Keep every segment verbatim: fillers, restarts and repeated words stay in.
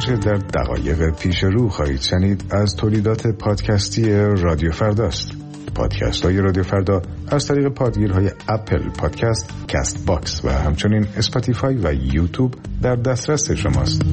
آنچه در دقایق پیش رو خواهید شنید از تولیدات پادکستی رادیو فرداست. پادکست های رادیو فردا از طریق پادگیرهای اپل پادکست، کست باکس و همچنین اسپاتیفای و یوتیوب در دسترس شماست.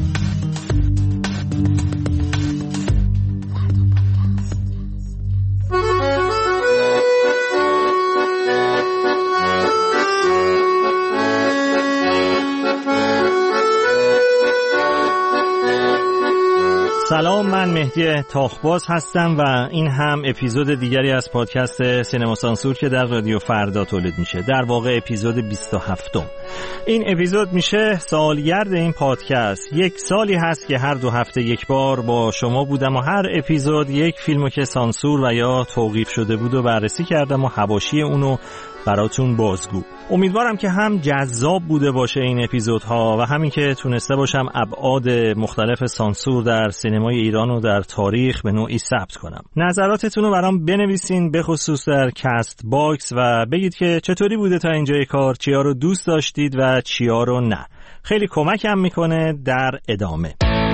سلام، من مهدی تاخباز هستم و این هم اپیزود دیگری از پادکست سینما سانسور که در رادیو فردا تولید میشه، در واقع اپیزود بیست و هفتم. این اپیزود میشه سالگرد این پادکست. یک سالی هست که هر دو هفته یک بار با شما بودم و هر اپیزود یک فیلمو که سانسور و یا توقیف شده بود و بررسی کردم و حواشی اونو براتون بازگو. امیدوارم که هم جذاب بوده باشه این اپیزودها و همین که تونسته باشم ابعاد مختلف سانسور در سینمای ایران و در تاریخ به نوعی ثبت کنم. نظراتتون رو برام بنویسین، به خصوص در کست باکس، و بگید که چطوری بوده تا اینجای کار، چیا رو دوست داشتید و چیا رو نه. خیلی کمکم میکنه در ادامه.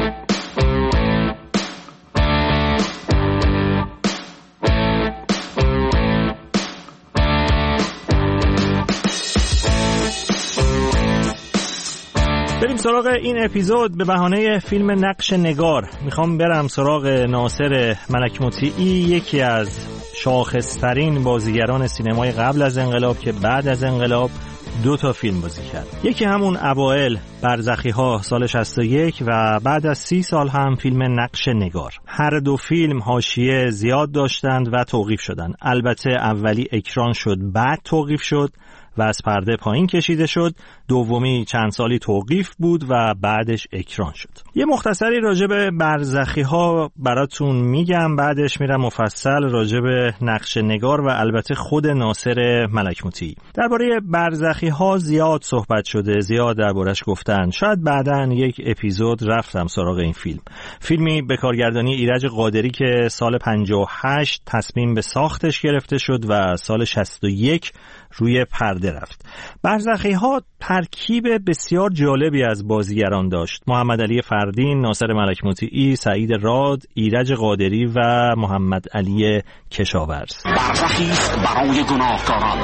بریم سراغ این اپیزود. به بهانه فیلم نقش نگار میخوام برم سراغ ناصر ملک مطیعی، یکی از شاخصترین بازیگران سینمای قبل از انقلاب که بعد از انقلاب دو تا فیلم بازی کرد. یکی همون اوائل برزخی ها سال شصت و یک و بعد از سی سال هم فیلم نقش نگار. هر دو فیلم حاشیه زیاد داشتند و توقیف شدند. البته اولی اکران شد، بعد توقیف شد و از پرده پایین کشیده شد. دومی چند سالی توقیف بود و بعدش اکران شد. یه مختصری راجع به برزخی ها براتون میگم، بعدش میرم مفصل راجع به نقش نگار و البته خود ناصر ملک مطیعی. درباره برزخی ها زیاد صحبت شده، زیاد دربارش گفتن. شاید بعداً یک اپیزود رفتم سراغ این فیلم. فیلمی به کارگردانی ایرج قادری که سال پنجاه و هشت تصمیم به ساختش گرفته شد و سال شصت و یک روی پرده رفت. برزخی ها ترکیب بسیار جالبی از بازیگران داشت. محمد علی فردین، ناصر ملک مطیعی، سعید راد، ایرج قادری و محمد علی کشاورز. برزخی است برای گناهکاران،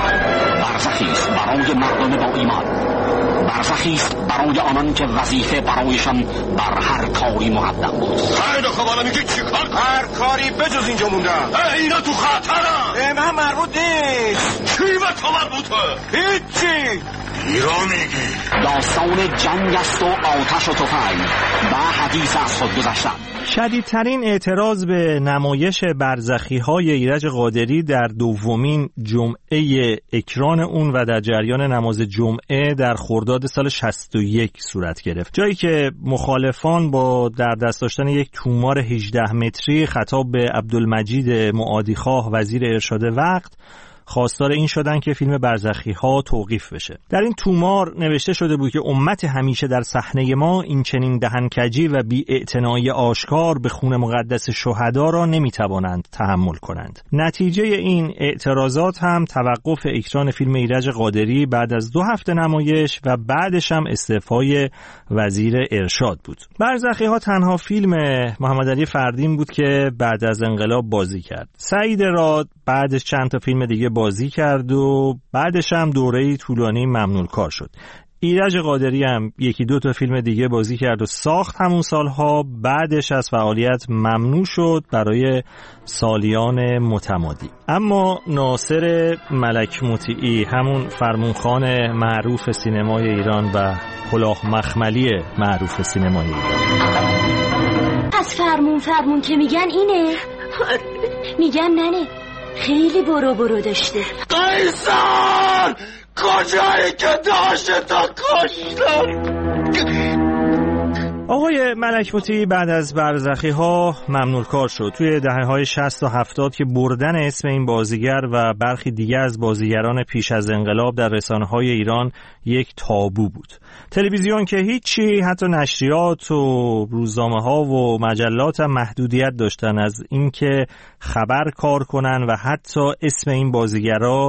برزخی است برای مردم با ایمان، برزخی است برای آنان که وظیفه برایشان بر هر کاری مقدم بود. خیلی خب، حالا میگه چی کار؟ هر کاری بجز اینجا موندن. اینا تو خطرن. به من مربوط نیست. چی به تو مربوطه؟ هیچی. ایران میگی داستان جنگ است و آتش و تفنگ و حدیث از خود گذشتن. شدیدترین اعتراض به نمایش برزخی های ایرج قادری در دومین جمعه اکران اون و در جریان نماز جمعه در خرداد سال شصت و یک صورت گرفت، جایی که مخالفان با در دست داشتن یک تومار هجده متری خطاب به عبدالمجید معادیخواه وزیر ارشاد وقت خواستار این شدن که فیلم برزخی ها توقیف بشه. در این تومار نوشته شده بود که امت همیشه در صحنه ما این چنین دهنکجی و بی‌اعتنایی آشکار به خون مقدس شهدا را نمیتوانند تحمل کنند. نتیجه این اعتراضات هم توقف اکران فیلم ایرج قادری بعد از دو هفته نمایش و بعدش هم استعفای وزیر ارشاد بود. برزخی ها تنها فیلم محمد علی فردین بود که بعد از انقلاب بازی کرد. سعید راد بعدش چند تا فیلم دیگه بازی کرد و بعدش هم دوره‌ای طولانی ممنوع کار شد. ایرج قادری هم یکی دو تا فیلم دیگه بازی کرد و ساخت همون سالها، بعدش از فعالیت ممنوع شد برای سالیان متمادی. اما ناصر ملک مطیعی، همون فرمونخوان معروف سینمای ایران و کلاه مخملی معروف سینمای ایران، از فرمون فرمون که میگن اینه، میگن ننه خیلی برو برو داشته. قیصر کجایی که داشته تا کشتن؟ آقای ملک مطیعی بعد از برزخی ها ممنوع کار شد. توی دهه های شصت و هفتاد که بردن اسم این بازیگر و برخی دیگه از بازیگران پیش از انقلاب در رسانه های ایران یک تابو بود. تلویزیون که هیچی، حتی نشریات و روزنامه ها و مجلات هم محدودیت داشتن از اینکه خبر کار کنن و حتی اسم این بازیگرا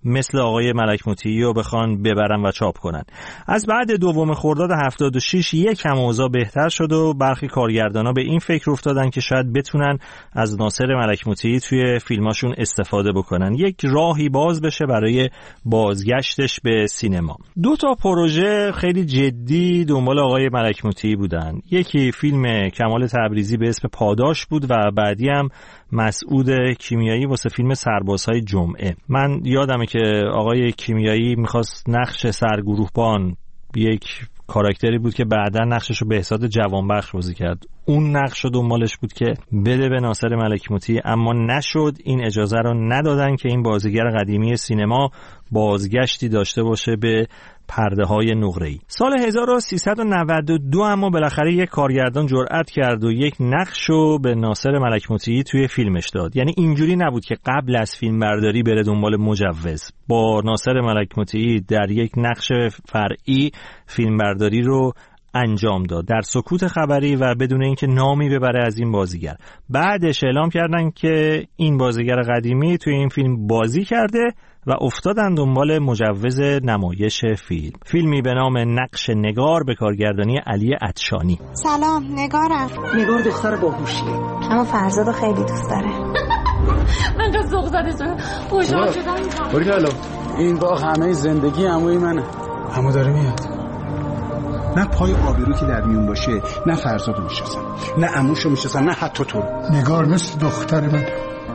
مثل آقای ملک مطیعی رو بخوان ببرن و چاپ کنن. از بعد دوم خرداد هفتاد و شش یکم اوضاع بهتر شد و برخی کارگردانا به این فکر افتادن که شاید بتونن از ناصر ملک مطیعی توی فیلماشون استفاده بکنن، یک راهی باز بشه برای بازگشتش به سینما. دو تا پروژه خیلی جدی دنبال آقای ملک مطیعی بودن. یکی فیلم کمال تبریزی به اسم پاداش بود و بعدی هم مسعود کیمیایی واسه فیلم سربازهای جمعه. من یادمه که آقای کیمیایی میخواست نقش سرگروهبان، یک کاراکتری بود که بعدا نقشش رو بهزاد جوانبخش بازی کرد، اون نقش رو دنبالش بود که بده به ناصر ملک مطیعی، اما نشد. این اجازه رو ندادن که این بازیگر قدیمی سینما بازگشتی داشته باشه به پرده های نقره‌ای. سال هزار و سیصد و نود و دو اما بالاخره یک کارگردان جرأت کرد و یک نقش رو به ناصر ملک مطیعی توی فیلمش داد. یعنی اینجوری نبود که قبل از فیلم برداری بره دنبال مجوز. با ناصر ملک مطیعی در یک نقش فرعی فیلم برداری رو انجام داد در سکوت خبری و بدون اینکه نامی ببره از این بازیگر. بعدش اعلام کردن که این بازیگر قدیمی توی این فیلم بازی کرده و افتادن دنبال مجوز نمایش فیلم. فیلمی به نام نقش نگار به کارگردانی علی عطشانی. سلام، نگارم. نگار دختر باهوشیه، اما فرزادو خیلی دوست داره. من که ذوق زده شدم، خوشحال شدم. باریکلا، این باغ همه زندگی عموی منه. عمو داره میاد. نه پای آبرو که در میون باشه، نه فرزادو میشناسم، نه عموشو میشناسم، نه حتی تو. نگار مثل دختر من،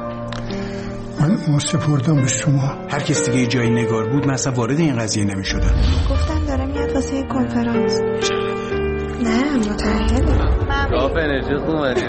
من مسپردم به شما. هر کس دیگه جای نگار بود من اصلا وارد این قضیه نمیشدم. گفتم داره میاد واسه یک کنفرانس. نه متأهله. کاف انرژی خوبه.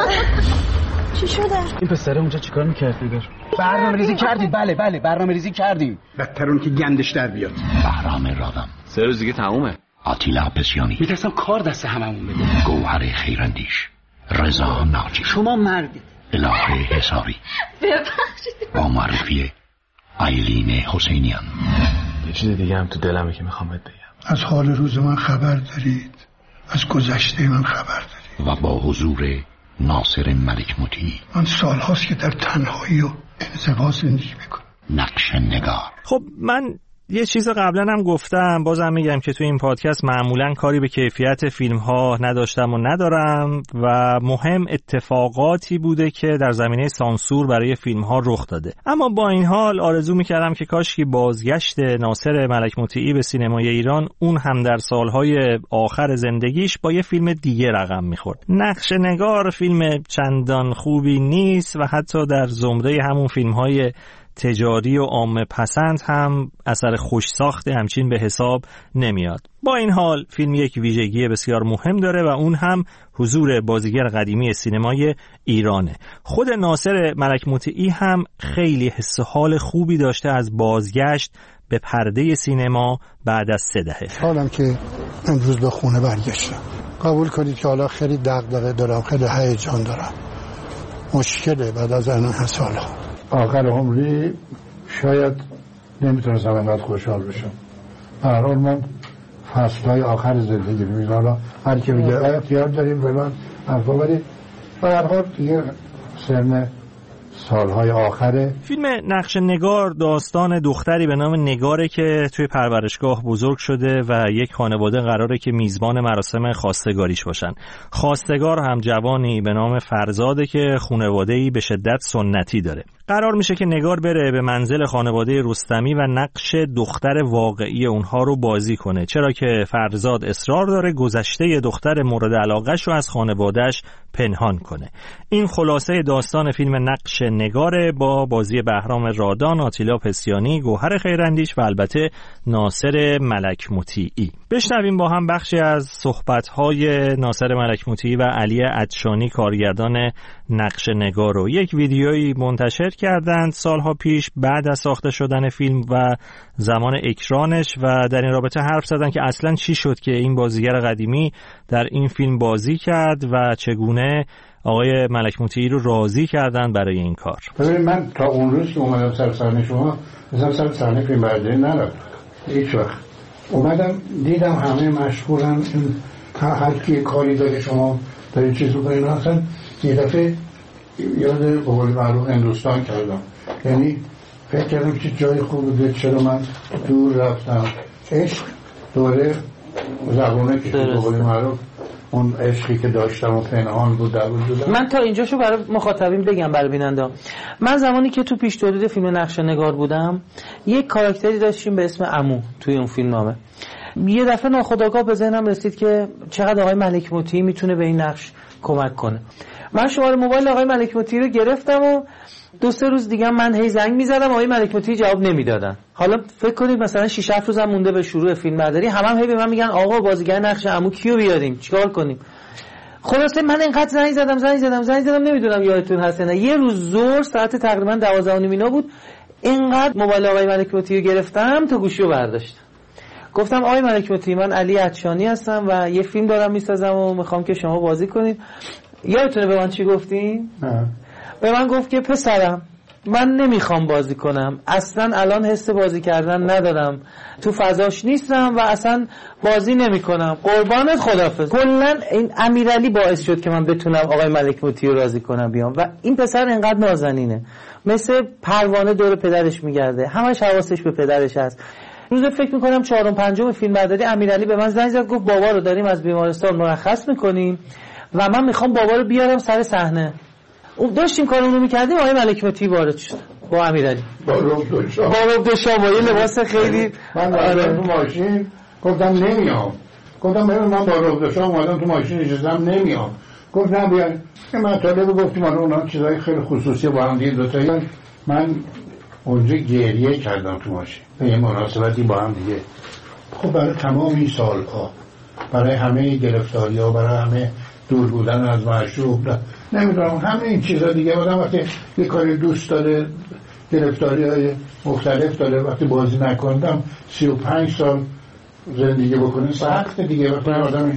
چی شده؟ این پسره اونجا چیکار می‌کرد نگار؟ برنامه‌ریزی کردیم. بله بله برنامه‌ریزی کردیم. بدتر اون که گندش در بیاد. بهرام رادان. سه روز دیگه تمومه. آتیلا پسیانی. میترسم کار دست هممون بده. گوهر خیراندیش. رضا ناجی. شما مردی. الهه حسابی. ببخشید. با معرفی آیلین حسینیان. یه چیز دیگه هم تو دلمه که میخوام بهت بگم. از حال روز من خبر دارید، از گذشته من خبر دارید. و با حضور ناصر ملک مطیعی. من سالهاست که در تنهایی و انزوا زندگی میکنم. نقش نگار. خب من یه چیز قبلا هم گفتم، بازم میگم که تو این پادکست معمولا کاری به کیفیت فیلم ها نداشتم و ندارم و مهم اتفاقاتی بوده که در زمینه سانسور برای فیلم ها رخ داده. اما با این حال آرزو میکردم که کاشکی بازگشت ناصر ملک مطیعی به سینمای ایران، اون هم در سالهای آخر زندگیش، با یه فیلم دیگه رقم میخورد. نقش نگار فیلم چندان خوبی نیست و حتی در زمره همون فیلم های تجاری و عامه پسند هم اثر خوش ساخته همچین به حساب نمیاد. با این حال فیلم یک ویژگی بسیار مهم داره و اون هم حضور بازیگر قدیمی سینمای ایرانه. خود ناصر ملک مطیعی هم خیلی حس حال خوبی داشته از بازگشت به پرده سینما بعد از سه دهه. حالم که امروز به خونه برگشتم. قبول کنید که حالا خیلی دغدغه دارم، خیلی هیجان دارم. مشکله بعد از این سالها. آخر عمری شاید نمیتونستم انقدر خوشحال بشم. به هر حال من فصلهای آخر زندگی رو میگم. حالا هر کی میگه اختیار داریم فلان حرفا، ولی به هر حال دیگه سن سالهای آخره. فیلم نقش نگار داستان دختری به نام نگاره که توی پرورشگاه بزرگ شده و یک خانواده قراره که میزبان مراسم خواستگاریش باشن. خواستگار هم جوانی به نام فرزاده که خانواده‌ای به شدت سنتی داره. قرار میشه که نگار بره به منزل خانواده رستمی و نقش دختر واقعی اونها رو بازی کنه، چرا که فرزاد اصرار داره گذشته دختر مورد علاقه‌ش رو از خانواده‌اش پنهان کنه. این خلاصه داستان فیلم نقش نگاره با بازی بهرام رادان، آتیلا پسیانی، گوهر خیراندیش و البته ناصر ملک مطیعی. بشنویم با هم بخشی از صحبت‌های ناصر ملک مطیعی و علی عطشانی کارگردان نقش نگار رو. یک ویدیویی منتشر کردند سالها پیش بعد از ساخته شدن فیلم و زمان اکرانش و در این رابطه حرف زدن که اصلاً چی شد که این بازیگر قدیمی در این فیلم بازی کرد و چگونه آقای ملک مطیعی رو راضی کردن برای این کار. ببینید من تا اون روز که اومدم سر صحنه شما مثلا سر صحنه فیلم برداری نرفتم. هیچ وقت اومدم دیدم همه مشغولن، هر کی کاری داره شما دارید چیز رو کنید. اصلا یه دفعه یاد به قول معروف هندوستان کردم، یعنی فکر کردم که جای خوب بوده، چرا من دور رفتم. عشق دوره زبونه که به قول معروف اون عشقی که داشتم و پنهان بود در وجودم. من تا اینجاشو برای مخاطبین بگم، برای بیننده. من زمانی که تو پیش تولید فیلم نقش نگار بودم، یک کاراکتری داشتیم به اسم عمو توی اون فیلم نامه. یه دفعه ناخودآگاه به ذهنم رسید که چقدر آقای ملک مطیعی میتونه به این نقش کمک کنه. من شماره موبایل آقای ملک مطیعی رو گرفتم و دو سه روز دیگه من هی زنگ میزدم، آقای ملک مطیعی جواب نمیدادن. حالا فکر کنید مثلا شش هفت روزم مونده به شروع فیلم برداری، همه هم هی به من میگن آقا بازیگر نقش عمو کیو بیاریم، چیکار کنیم؟ خلاصه من اینقدر زنگ زدم زنگ زدم زنگ زدم نمیدونم یادتون هست نه، یه روز ظهر ساعت تقریبا دوازده و نیم اینا بود، اینقدر موبایل آقای ملک مطیعی رو گرفتم تا گوشی رو برداشتم. گفتم آقای ملک مطیعی، من علی عطشانی هستم و یه فیلم دارم میسازم و میخوام که شما بازی کنید. یادتونه به من چی گفتین؟ نه. به من گفت که پسرم من نمیخوام بازی کنم، اصلا الان حس بازی کردن ندارم، تو فضاش نیستم و اصلا بازی نمیکنم، قربانت، خداحافظ. کلا این امیرعلی باعث شد که من بتونم آقای ملک مطیعی رو راضی کنم بیام و این پسر انقدر نازنینه، مثل پروانه دور پدرش میگرده، همش حواسش به پدرش هست. روز فکر میکنم چهارم پنجم فیلم برداری امیرعلی به من زنگ زد، گفت بابا رو داریم از بیمارستان مرخص میکنیم و من میخوام بابا رو بیارم سر صحنه. داشتیم کارمون رو میکردیم، آقای ملک مطیعی وارد شد با امیرعلی، با رب دو شام، با رب دو شام، با یه لباس خیلی. من آره تو ماشین گفتم نمیام، گفتم ببین من با رب دو شام اومدم تو ماشین نشستم نمیام. گفت نه بیان. که مطالب گفتیم آره اونها چیزای خیلی خصوصی با هم دیگه دو تا. من اونجا گریه کردم تو ماشین به یه مناسبتی با هم دیگه. خب برای تمام این سالها، برای همه گرفتاری‌ها، برای همه دور بودن از معشوق، نمیدونم همه این چیزا دیگه، آدم وقتی یه کاری دوست داره، گرفتاری‌های مختلف داره، وقتی بازی نکردم سی و پنج سال زندگی بکنه سخته دیگه. وقتی آدم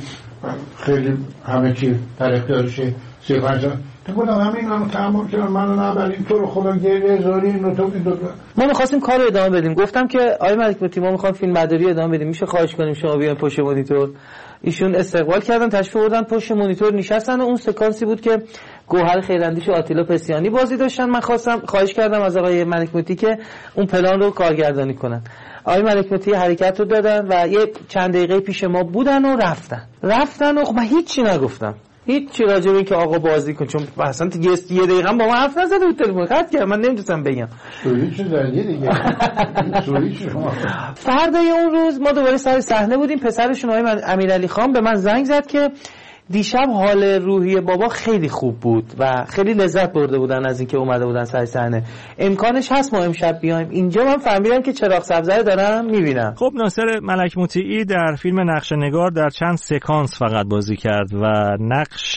خیلی همه چی در اختیارشه سی و پنج سال تو بودم همین رو تحمل کردم، منو نبریم تو رو خدا گریه زاری اینو تو این دو ما می‌خواستیم کار رو ادامه بدیم. گفتم که آقای ملک مطیعی ما می‌خوام فیلم برداری ادامه بدیم، میشه خواهش کنیم شما بیاین پشت مانیتور؟ ایشون استقبال کردن، تشریف آوردن پشت مانیتور نشستن و اون سکانسی بود که گوهر خیراندیش و آتیلا پسیانی بازی داشتن. من خواستم خواهش کردم از آقای ملک مطیعی که اون پلان رو کارگردانی کنن. آقای ملک مطیعی حرکت رو دادن و یه چند دقیقه پیش ما بودن و رفتن رفتن و من هیچی نگفتم، هیچ چی راجع به این که آقا بازی کن، چون اصلا یه دقیقه با من حرف نزده بود، تلفن قطع کرد، من نمی‌تونستم بگم. سوری چه زنگی دیگه. سوری چه شما. فردای اون روز ما دوباره سر صحنه بودیم، پسرشون آقای امیرعلی خان به من زنگ زد که دیشب حال روحی بابا خیلی خوب بود و خیلی لذت برده بودن از اینکه اومده بودن سر صحنه، امکانش هست ما امشب بیایم اینجا. من فهمیدم که چراغ سبزه دارم میبینم. خب ناصر ملک مطیعی در فیلم نقش نگار در چند سکانس فقط بازی کرد و نقش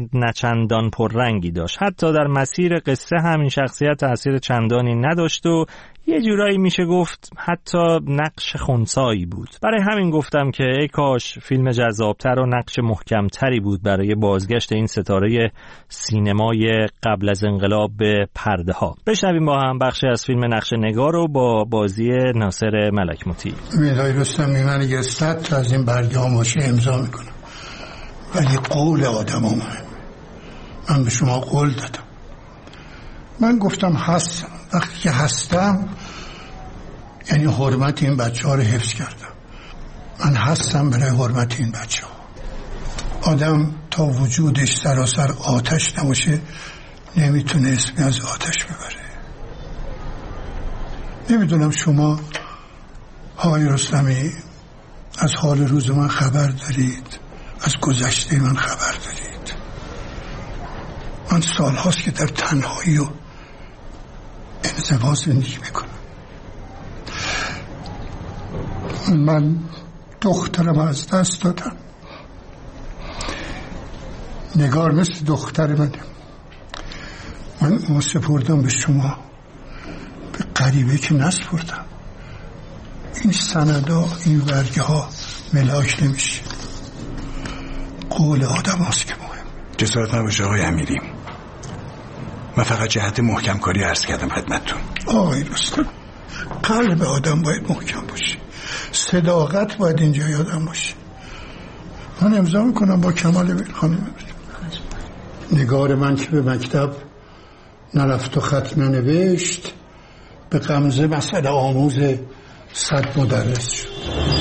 نچندان پررنگی داشت، حتی در مسیر قصه همین شخصیت تأثیر چندانی نداشت و یه جورایی میشه گفت حتی نقش خنثایی بود. برای همین گفتم که ای کاش فیلم جذابتر و نقش محکمتری بود برای بازگشت این ستاره سینمای قبل از انقلاب به پرده ها. بشنویم با هم بخشی از فیلم نقش نگار رو با بازی ناصر ملک مطیعی. میلای رستمی من یه صد تا از این برگاماشی امضا میکنم، ولی قول آدم ها مهم. من به شما قول دادم، من گفتم هستم، وقتی که هستم یعنی حرمت این بچه ها رو حفظ کردم. من هستم برای حرمت این بچه ها. آدم تا وجودش سراسر آتش نباشه نمیتونه اسمی از آتش ببره. نمیدونم شما های رستمی از حال روز من خبر دارید، از گذشته من خبر دارید. من سال هاست که در تنهایی و انزوا زندگی میکنم. من دخترم از دست دادم. نگار مثل دختر منه. من اون سپردم به شما، به غریبه که نسپردم. این سندا، این ورگه ها ملاک نمیشه. قول آدم هست که مهم. جسارت نباشه آقای امیری، من فقط جهت محکم کاری عرض کردم خدمتتون. آقای رستم، قلب آدم باید محکم باشه، صداقت باید اینجا یادم باشه. من امضا میکنم با کمال میل خانم. نگار من که به مکتب نرفت و خط ننوشت، به غمزه مسئله آموز صد مدرس شد.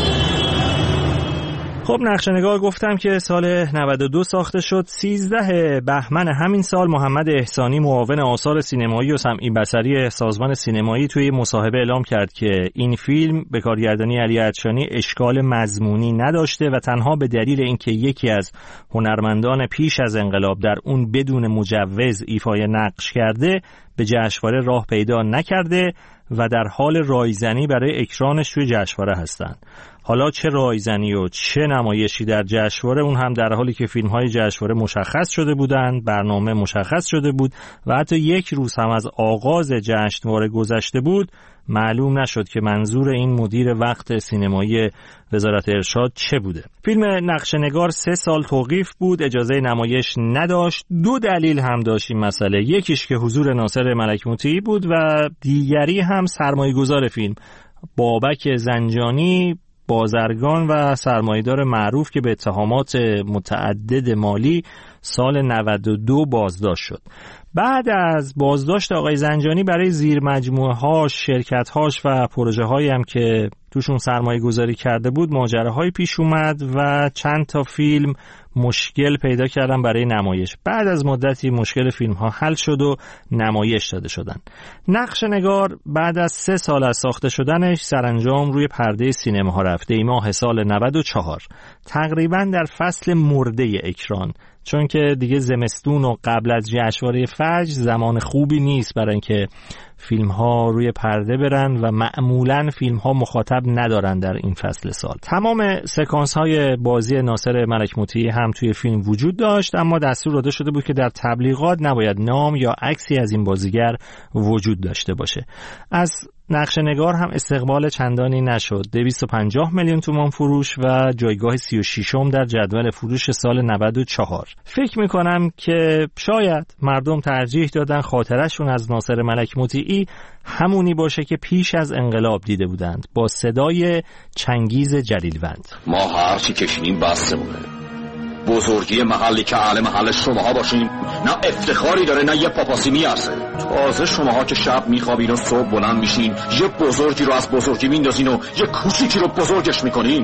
خب نقشه‌نگار گفتم که سال نود و دو ساخته شد. سیزده بهمن همین سال محمد احسانی معاون آثار سینمایی و سمعی بصری سازمان سینمایی توی مصاحبه اعلام کرد که این فیلم به کارگردانی علی عطشانی اشکال مضمونی نداشته و تنها به دلیل اینکه یکی از هنرمندان پیش از انقلاب در اون بدون مجوز ایفای نقش کرده به جشنواره راه پیدا نکرده و در حال رایزنی برای اکرانش توی جشنواره هستن. حالا چه رایزنی و چه نمایشی در جشنواره، اون هم در حالی که فیلم‌های جشنواره مشخص شده بودند، برنامه مشخص شده بود و حتی یک روز هم از آغاز جشنواره گذشته بود، معلوم نشد که منظور این مدیر وقت سینمایی وزارت ارشاد چه بوده. فیلم نقشه‌نگار سه سال توقیف بود، اجازه نمایش نداشت. دو دلیل هم داشت این مسئله، یکیش که حضور ناصر ملک مطیعی بود و دیگری هم سرمایه‌گذار فیلم بابک زنجانی، بازرگان و سرمایه‌دار معروف که به اتهامات متعدد مالی سال نود و دو بازداشت شد. بعد از بازداشت آقای زنجانی برای زیر مجموعه هاش، شرکت هاش و پروژه هایی هم که توشون سرمایه گذاری کرده بود ماجراهایی پیش اومد و چند تا فیلم مشکل پیدا کردن برای نمایش. بعد از مدتی مشکل فیلم ها حل شد و نمایش داده شدن. نقشه‌نگار بعد از سه سال از ساخته شدنش سرانجام روی پرده سینما ها رفته ای ماه سال نود و چهار، تقریبا در فصل مرده اکران، چون که دیگه زمستون و قبل از جشنواره فجر زمان خوبی نیست برای اینکه فیلم ها روی پرده برن و معمولا فیلم ها مخاطب ندارن در این فصل سال. تمام سکانس های بازی ناصر ملک مطیعی هم توی فیلم وجود داشت، اما دستور داده شده بود که در تبلیغات نباید نام یا عکسی از این بازیگر وجود داشته باشه. از نقشه‌نگار هم استقبال چندانی نشد. دویست و پنجاه میلیون تومان فروش و جایگاه سی و ششم در جدول فروش سال نود و چهار. فکر میکنم که شاید مردم ترجیح دادن خاطرشون از ناصر ملک مطیعی همونی باشه که پیش از انقلاب دیده بودند، با صدای چنگیز جلیلوند. ما هرچی کشیدیم بسمونه. بزرگی محلی که اهل محل شماها باشین نه افتخاری داره نه یه پاپاسی میارزه. تازه شماها که شب میخوابین و صبح بلند میشین یه بزرگی رو از بزرگی میندازین و یه کوچیکی رو بزرگش میکنین.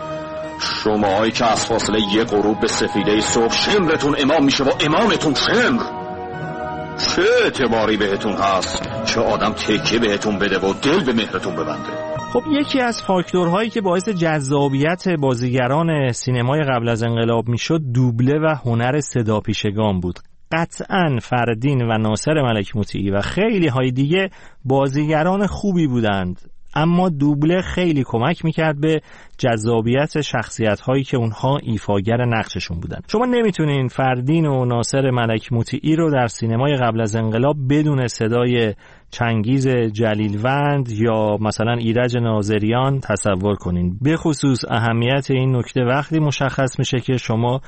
شماهایی که از فاصله یه غروب به سفیده صبح شمرتون امام میشه و امامتون شمر. چه اعتباری بهتون هست که آدم تکیه بهتون بده و دل به مهرتون ببنده؟ خب یکی از فاکتورهایی که باعث جذابیت بازیگران سینمای قبل از انقلاب میشد دوبله و هنر صداپیشگان بود. قطعاً فردین و ناصر ملک مطیعی و خیلی های دیگه بازیگران خوبی بودند، اما دوبله خیلی کمک میکرد به جذابیت شخصیت هایی که اونها ایفاگر نقششون بودن. شما نمیتونین فردین و ناصر ملک مطیعی رو در سینمای قبل از انقلاب بدون صدای چنگیز جلیلوند یا مثلا ایرج ناظریان تصور کنین. به خصوص اهمیت این نکته وقتی مشخص میشه که شما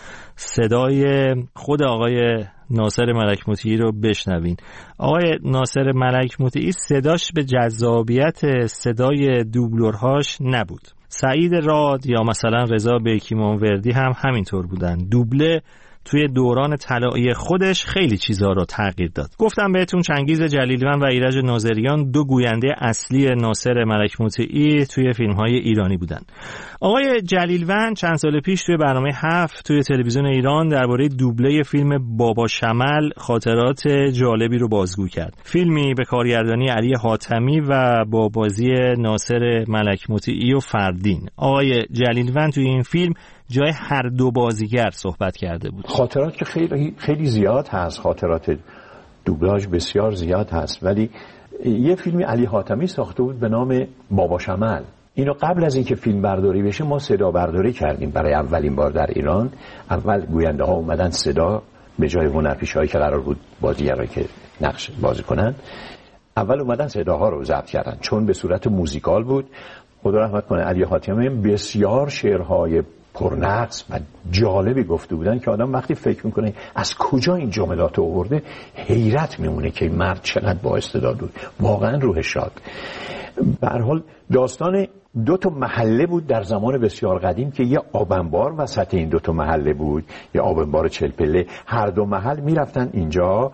صدای خود آقای ناصر ملک مطیعی رو بشنوین. آقای ناصر ملک مطیعی صداش به جذابیت صدای دوبلورهاش نبود. سعید راد یا مثلا رضا بیکیمانوردی هم همینطور بودن. دوبله توی دوران طلایی خودش خیلی چیزها رو تغییر داد. گفتم بهتون چنگیز جلیلوند و ایرج ناظریان دو گوینده اصلی ناصر ملک مطیعی توی فیلم‌های ایرانی بودن. آقای جلیلوند چند سال پیش توی برنامه هفت توی تلویزیون ایران درباره دوبله فیلم بابا شمل خاطرات جالبی رو بازگو کرد. فیلمی به کارگردانی علی حاتمی و با بازی ناصر ملک مطیعی و فردین. آقای جلیلوند توی این فیلم جای هر دو بازیگر صحبت کرده بود. خاطرات که خیلی خیلی زیاد هست، خاطرات دوبلاژ بسیار زیاد هست، ولی یه فیلمی علی حاتمی ساخته بود به نام بابا شمل. اینو قبل از اینکه فیلم برداری بشه ما صدا برداری کردیم برای اولین بار در ایران. اول گوینده ها اومدن صدا به جای هنرپیشه‌ای که قرار بود بازیگرایی که نقش بازی کنن، اول اومدن صداها رو ضبط کردن چون به صورت موزیکال بود. خدا رحمت کنه علی حاتمی بسیار شعرهای پرنقص و جالبی گفته بودن که آدم وقتی فکر میکنه از کجا این جملات رو آورده حیرت میمونه که این مرد چقدر با استعداد بود. واقعا روح شاد. به هر حال داستان دو تا محله بود در زمان بسیار قدیم که یه آبنبار وسط این دو تا محله بود، یه آبنبار چلپله. هر دو محل میرفتن اینجا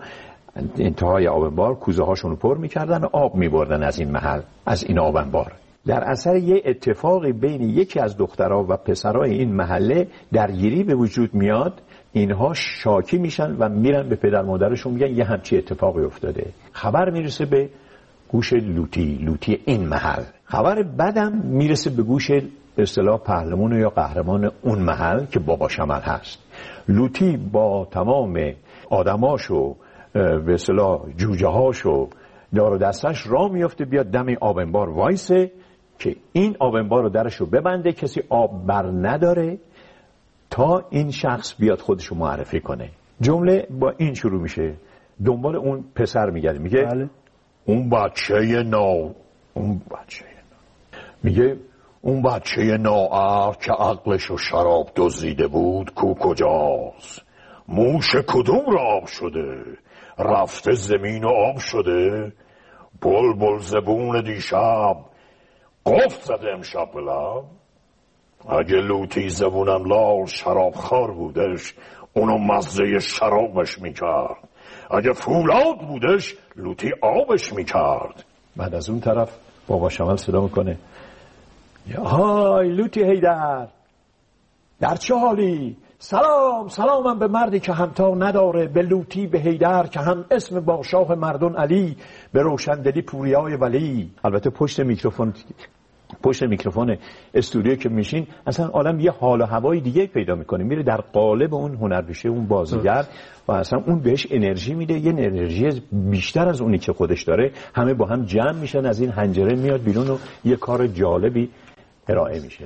انتهای آب انبار کوزه هاشون رو پر میکردن و آب میبردن از این محل، از این آب انبار. در اثر یه اتفاقی بین یکی از دخترها و پسرای این محله درگیری به وجود میاد، اینها شاکی میشن و میرن به پدر مادرشون میگن یه همچی اتفاقی افتاده. خبر میرسه به گوش لوتی، لوتی این محل. خبر بعدم میرسه به گوش به اصطلاح پهلوان یا قهرمان اون محل که بابا شمل هست. لوتی با تمام آدماشو به اصطلاح جوجه هاشو دار و دستش راه میفته بیاد دم آب انبار وایسه که این آب انبار رو درشو ببنده، کسی آب بر نداره تا این شخص بیاد خودشو معرفی کنه. جمله با این شروع میشه، دنبال اون پسر میگرده، میگه بله. اون بچه نا اون بچه نا میگه اون بچه ناعر که عقلشو شراب دزدیده بود کو کجاست؟ موش کدوم را آب شده؟ رفته زمین و آب شده؟ بل بل زبون دیشب گفت زده امشب به لب. اگه لوتی زبونم لال شراب خار بودش اونو مزه شرابش میکرد، اگه فولاد بودش لوتی آبش میکرد. بعد از اون طرف بابا شمل صدا میکنه های لوتی هیدر، در چه حالی؟ سلام سلامم به مردی که همتا نداره، به لوتی به هیدر که هم اسم با شاه مردون علی، به روشندلی پوریای ولی. البته پشت میکروفون پشت میکروفون استودیو که میشین اصلا عالم یه حال و هوای دیگه پیدا میکنه، میره در قالب اون هنرپیشه اون بازیگر و اصلا اون بهش انرژی میده، یه انرژی بیشتر از اونی که خودش داره. همه با هم جمع میشن، از این حنجره میاد بیرون و یه کار جالبی ارائه میشه.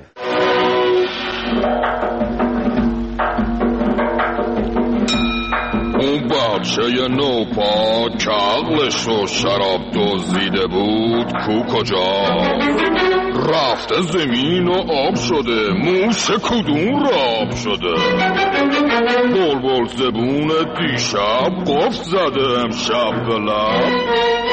اون بچه نوپا که عقلش رو شراب دزدیده بود کو کجا؟ رفته زمین و آب شده، موش کدوم را آب شده؟ بل بل زبون دیشب گفت زده امشب به لب.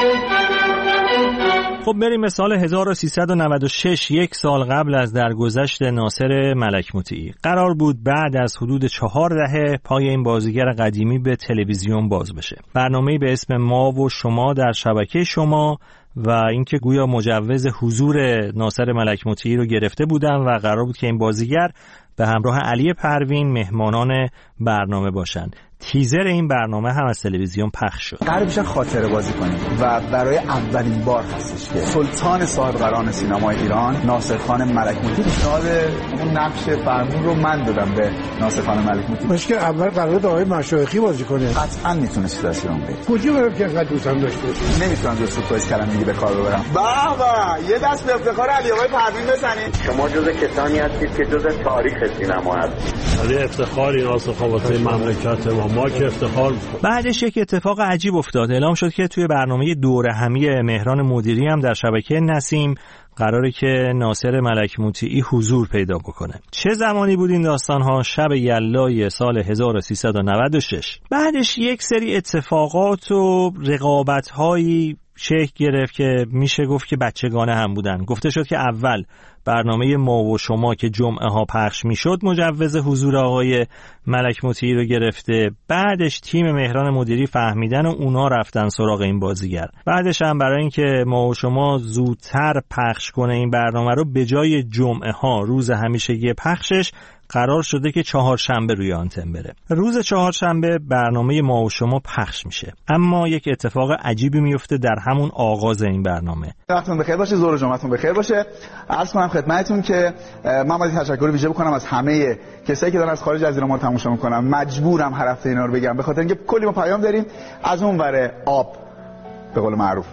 خب بریم به سال هزار و سیصد و نود و شش، یک سال قبل از درگذشت ناصر ملک مطیعی. قرار بود بعد از حدود چهار دهه پای این بازیگر قدیمی به تلویزیون باز بشه. برنامه‌ای به اسم ما و شما در شبکه شما و اینکه گویا مجوز حضور ناصر ملک مطیعی رو گرفته بودن و قرار بود که این بازیگر به همراه علی پروین مهمانان برنامه باشن. تیزر این برنامه هم از تلویزیون پخش شد. قرار میشه خاطره بازی کنیم و برای اولین بار هستش که سلطان صاحبقران سینمای ایران ناصر خان ملک مطیعی پیشنهاد اون نقش فرمون رو من دادم به ناصر خان ملک مطیعی. باشه که اول قرار بود آقای مشایخی بازی کنه. قطعا میتونست از ایران بره. کجا برم که انقدر دوستم داشته باشه؟ نمیتونم جز فوتبالیست کلام دیگه به کار ببرم. بابا یه دست به افتخار علی آقای پروین بزنید. شما جزء کسانی هستید که جزء تاریخ سینما هستید. علی افتخاری ناصر خان واسه مملکت ما ما که افتخار. بعدش یک اتفاق عجیب افتاد. اعلام شد که توی برنامه دوره همی مهران مدیری هم در شبکه نسیم قراره که ناصر ملک مطیعی حضور پیدا بکنه. چه زمانی بود این داستان‌ها؟ شب یلای سال هزار و سیصد و نود و شش. بعدش یک سری اتفاقات و رقابت‌هایی شکل گرفت که میشه گفت که بچگانه هم بودن. گفته شد که اول برنامه ما و شما که جمعه ها پخش میشد مجوز حضور آقای ملک مطیعی رو گرفته، بعدش تیم مهران مدیری فهمیدن و اونا رفتن سراغ این بازیگر. بعدش هم برای اینکه ما و شما زودتر پخش کنه این برنامه رو به جای جمعه ها روز همیشگی پخشش قرار شده که چهارشنبه روی آنتن بره. روز چهارشنبه برنامه ما و شما پخش میشه، اما یک اتفاق عجیبی میفته در همون آغاز این برنامه. وقتتون بخیر باشه، ظهر جمعتون بخیر باشه. عرض کنم خدمتتون که من باید تشکر ویژه بکنم از همه کسایی که دارن از خارج از ایران ما رو تماشا میکنن. مجبورم هر هفته اینا رو بگم به خاطر اینکه کلی ما پیام داریم از اون ور آب به قول معروف.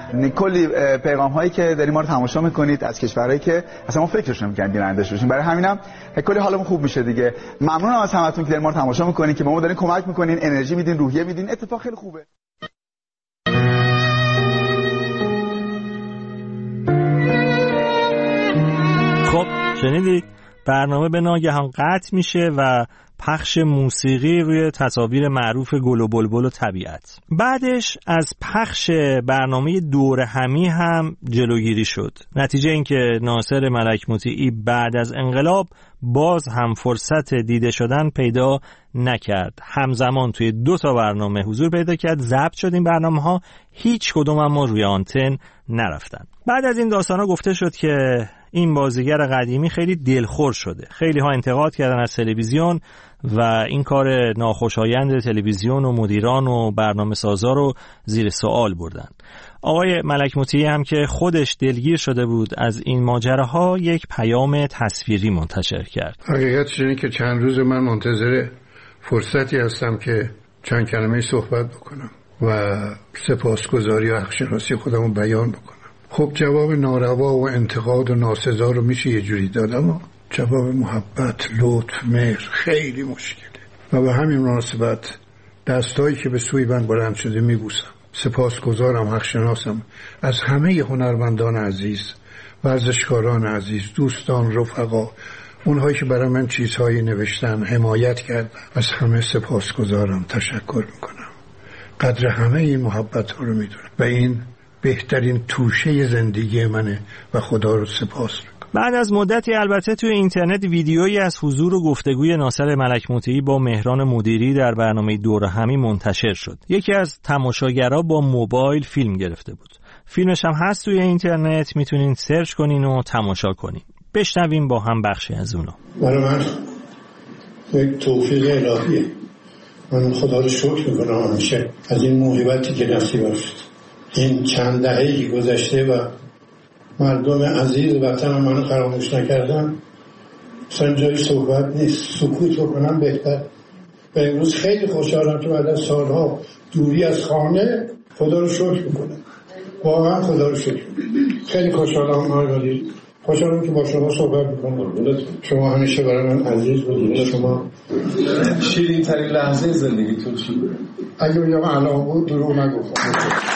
کلی پیغام هایی که داریم ما رو تماشا میکنید از کشورهایی که اصلا ما فکرش نمی‌کردیم بینندش بشیم. برای همینم کلی حالمون خوب میشه دیگه. ممنونم از همتون که دارین ما رو تماشا میکنین، که ما ما دارین کمک میکنین، انرژی میدین، روحیه میدین. اتفاق خیلی خوبه. خب شنیدید برنامه به ناگهان قطع میشه و پخش موسیقی روی تصاویر معروف گل و بلبل و طبیعت. بعدش از پخش برنامه دور همی هم جلوگیری شد. نتیجه این که ناصر ملک مطیعی بعد از انقلاب باز هم فرصت دیده شدن پیدا نکرد. همزمان توی دو تا برنامه حضور پیدا کرد، ضبط شد این برنامه ها، هیچ کدوم اما روی آنتن نرفتن. بعد از این داستانا گفته شد که این بازیگر قدیمی خیلی دلخور شده. خیلی ها انتقاد کردن از تلویزیون و این کار ناخوشایند تلویزیون و مدیران و برنامه سازا رو زیر سوال بردن. آقای ملک مطیعی هم که خودش دلگیر شده بود از این ماجراها یک پیام تصویری منتشر کرد. حقیقتش اینه که چند روز من منتظر فرصتی هستم که چند کلمه صحبت بکنم و سپاسگزاری و حق‌شناسی خودمو بیان بکنم. خب جواب ناروا و انتقاد و ناسزا رو میشه یه جوری دادم، اما جواب محبت، لطف، مهر خیلی مشکله و به همین مناسبت دستایی که به سوی من بلند شده میبوسم. سپاسگزارم، حق‌شناسم از همه هنرمندان عزیز، ورزشکاران عزیز، دوستان، رفقا، اونهایی که برای من چیزهایی نوشتن، حمایت کردن. از همه سپاسگزارم، تشکر میکنم. قدر همه این محبت ها رو میدونم و این بهترین توشه زندگی منه و خدا رو سپاس میکنم. بعد از مدتی البته توی اینترنت ویدیویی از حضور و گفتگوی ناصر ملک مطیعی با مهران مدیری در برنامه دور همی منتشر شد. یکی از تماشاگرها با موبایل فیلم گرفته بود. فیلمش هم هست توی اینترنت، میتونین سرچ کنین و تماشا کنین. بشنویم با هم بخشی از اونو. برای من یک توفیق الهیه. من خدا رو شکر میکنم همیشه از این موهبتی که نصیبم شد. این چند دهه‌ای گذشته و مردم عزیز وطنم منو فراموش نکردن، اصلا جای صحبت نیست. سکوت بکنم بهتر. و امروز خیلی خوشحالم که بعد از سالها دوری از خانه خدا رو شکر میکنم. واقعا خدا رو شکر میکنم. خیلی خوشحالم آقای خوشحالم که با شما صحبت میکنم. شما همیشه برای من عزیز بودید. شما شیرین ترین لحظه زندگیتون چی بود؟ اگه بگم الان بود دروغ نگفتم.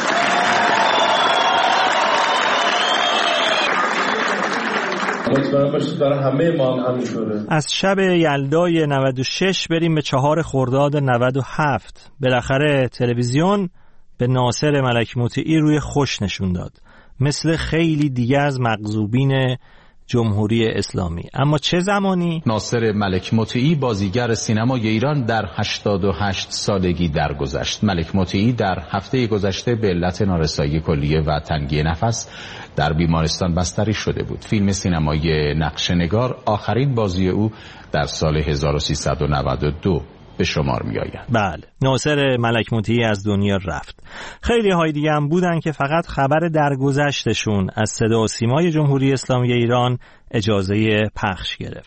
مطمئن باشید برای همه ما هم همینطوره. از شب یلدای نود و شش بریم به چهار خرداد نود و هفت. بالاخره تلویزیون به ناصر ملک مطیعی روی خوش نشون داد، مثل خیلی دیگه از مغضوبین جمهوری اسلامی. اما چه زمانی؟ ناصر ملک مطیعی بازیگر سینمای ایران در هشتاد و هشت سالگی درگذشت. ملک مطیعی در هفته گذشته به علت نارسایی کلیه و تنگی نفس در بیمارستان بستری شده بود. فیلم سینمایی نقشه‌نگار آخرین بازی او در سال هزار و سیصد و نود و دو به شمار می آید. بله، ناصر ملک مطیعی از دنیا رفت. خیلی های دیگه هم بودن که فقط خبر درگذشتشون از صدا و سیمای جمهوری اسلامی ایران اجازه پخش گرفت.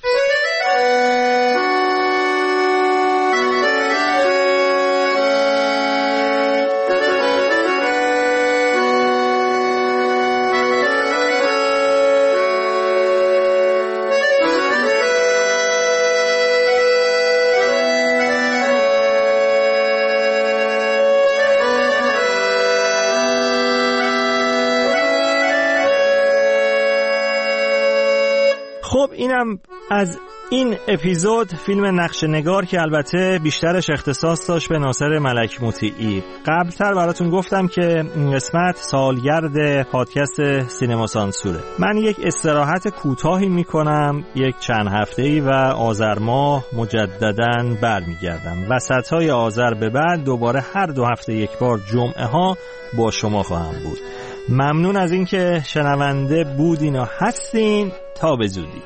خب اینم از این اپیزود فیلم نقشه‌نگار که البته بیشترش اختصاص داشت به ناصر ملک مطیعی. قبلتر براتون گفتم که این قسمت سالگرد پادکست سینما سانسوره. من یک استراحت کوتاهی میکنم، یک چند هفته‌ای، و آذر ماه مجدداً برمیگردم. وسط‌های آذر به بعد دوباره هر دو هفته یک بار جمعه ها با شما خواهم بود. ممنون از اینکه شنونده بودین و هستین. تا به زودی.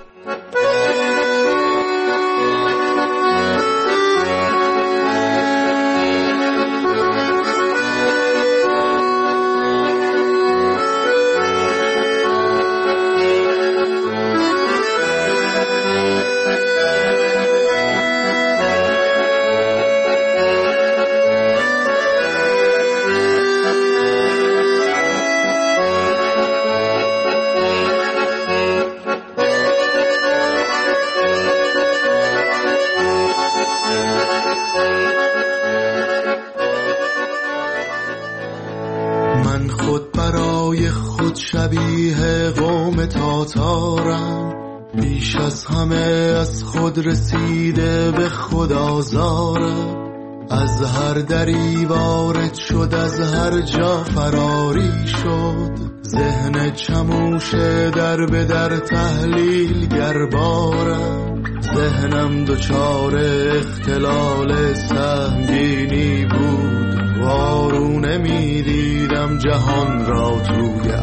شبیه قوم تاتارم، بیش از همه از خود رسیده به خود آزاره، از هر دری وارد شد از هر جا فراری شد، ذهن چموشه در به در تحلیل گرباره، ذهنم دچار اختلال سهمگینی بود، وارونه می دیدم جهان را توی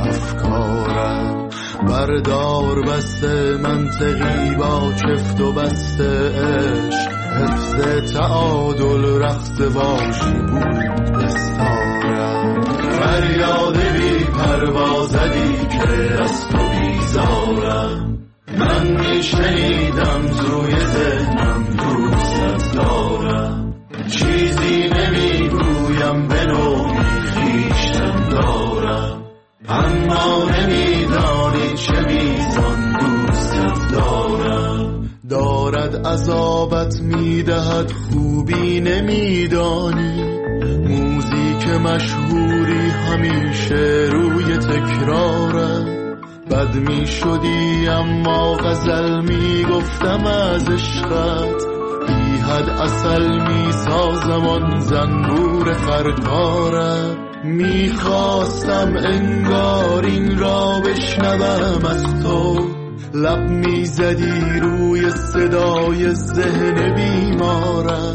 افکارم، بردار بسته منطقی با چفت و بسته عشق، حفظ تعادل رقص واشی بود دستارم، فریاد بی پروازدی که از تو بیزارم، من میشنیدم روی ذهنم دوست دارم، چیزی نمیگویم به نوعی خویشتن دارم، اما نمیدانی چه میزان دوستت دارم، دارد عذابت میدهد خوبی نمیدانی، موزیک مشهوری همیشه روی تکراره، بد می شدی اما غزل می گفتم از عشقت، بی حد عسل می سازم آن زنبور خرکارت، می خواستم انگار این را بشنوم از تو، لب می زدی روی صدای ذهن بیمارم،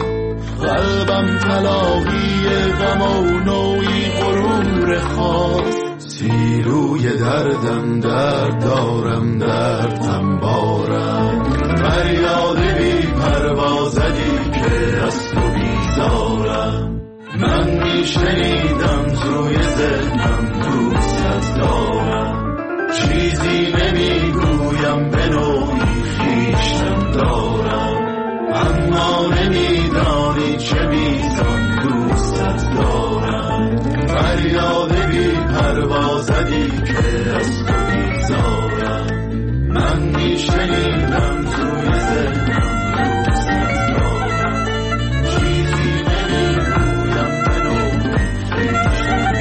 قلبم تلاقی غم و نوعی غرور خاص، سیروی دردم درد دارم دردم بارم، فریاد بی پروازدی که از تو بیزارم، من میشنیدم روی ذهنم دوستت دارم، چیزی نمیگویم به نوعی خویشتن دارم، اما نمیدانی چه میزان دوستت دارم، فریاد بی پروازدی که از تو بیزارم، من میشنیدم توی ذهنم دوستت دارم، چیزی نمیگویم به نوعی خویشتن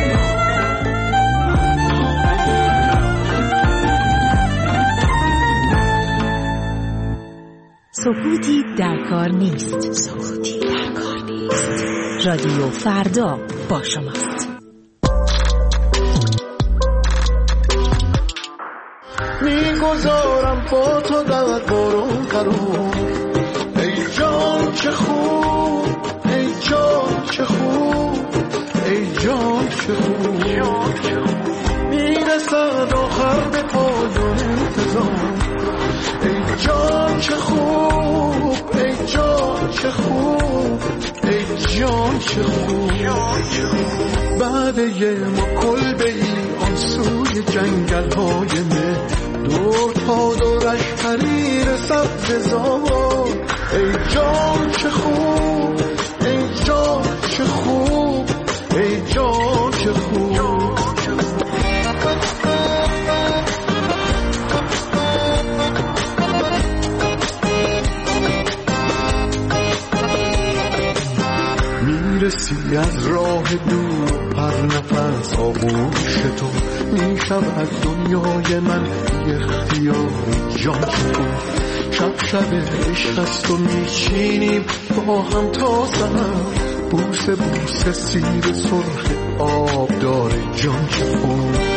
سکوتی در کار نیست. سکوتی در کار نیست. رادیو فردا با شماست. میگذارم با تو در بارون قرون، ای جان چه خوب، ای جان چه خوب، ای جان چه خوب، میرسد آخر به پایان انتظام، ای جان چه خوب، ای جان چه خوب، ای جان چه خوب، بعد یه ما کلبه ای آن سوی جنگل های مه، دور تا دورش حریر سبز زار، ای جان چه خوب، ای جان چه خوب، ای جان چه خوب، میرسی از راه دور هر نفس آغوش تو، میشود دنیای من بی اختیاری جان تو، شب شب عشق است و میچینیم با هم تا سحر، بوسه بوسه سیر سرخ آب داره جان چه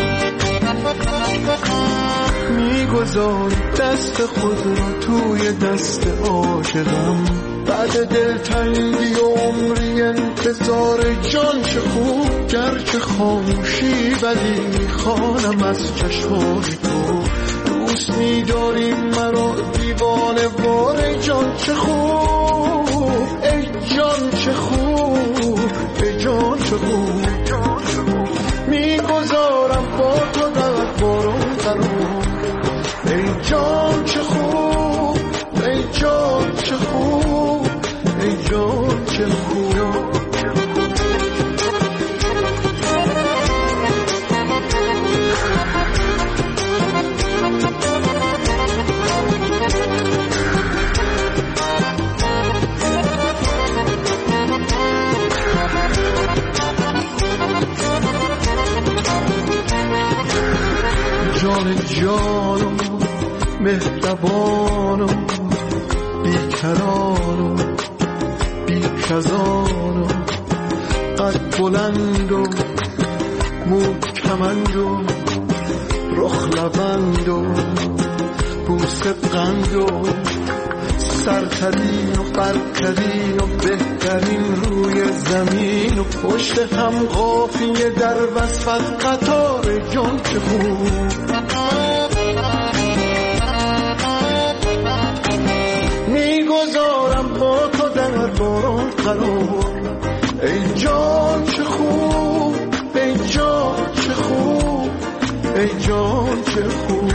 میگذاری دست خود را توی دست عاشقم، بعد دلتنگی و عمری انتظار جان چه خوب، گرچه خاموشی ولی میخوانم از چشمان تو، دوست میداری مرا دیوانه وار جان چه خوب، ای جان چه خوب، ای جان چه خوب، میگذارم با تو در بارون قرون، ای جان چه خوب، ای جان چه خوب، ای جان چه خوب، جان جانو مهربان و بیکران و بیکزان و قد بلند و موکمند و رخ لبند و بوسه قند و سرترین و برترین و بهترین روی زمین و پشت هم قافیه در وصفت قطار جان که خوب میگذارم با تو در باران قرار ای جان چه خوب ای جان چه خوب ای جان چه خوب